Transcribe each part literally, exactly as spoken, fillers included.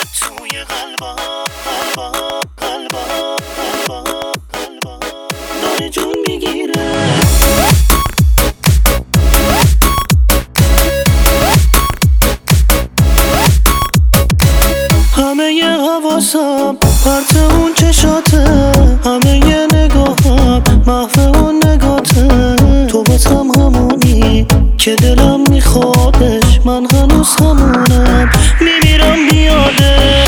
توی قلبا قلبا قلبا قلبا قلبا داره جون میگیره. همه ی حواسم پرت اون چشاته، همه ی نگاهم محو اون نگاته. تو بازم همونی که دلم میخوادش، من هنوز همونم میمیرم بیاده.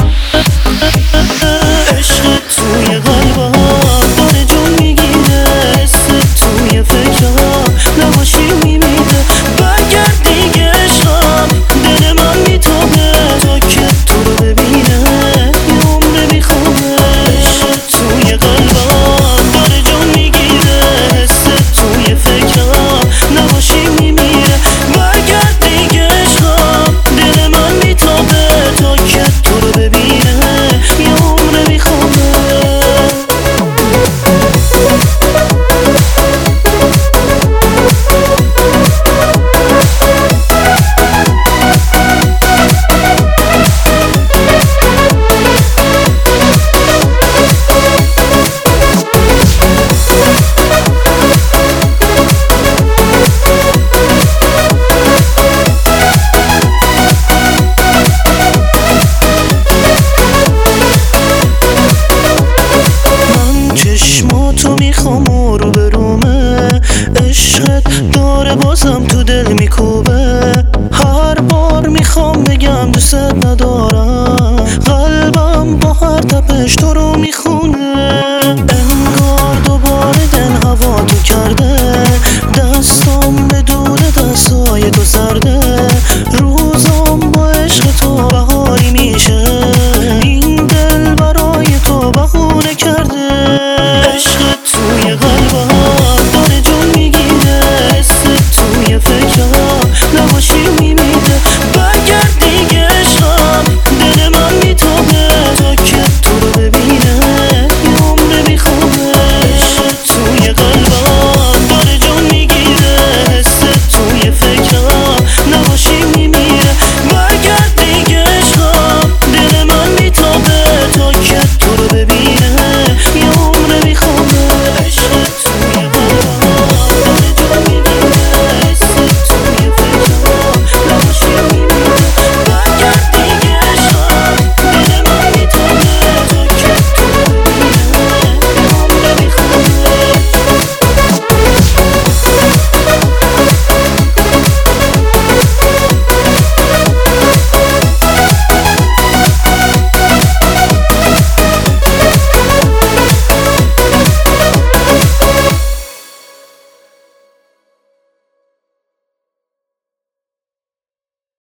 عشق توی قلبم داره جون میگیره، حس توی فکرم نباشی میمیره. برگرد دیگه عشقم، دل من میتابه تا که تو رو ببینه یه عمر میخوابه. عشق توی قلبم داره جون میگیره، حس توی فکرم نباشی میمیره. برگرد دیگه عشقم، دل من میتابه تا که تو رو ببینه یه عمر میخوابه. چشماتو میخوام و رو به رومه، عشقت داره بازم تو دل میکوبه. هر بار میخوام بگم دوست ندارم، قلبم با هر تپش تو رو میخوام.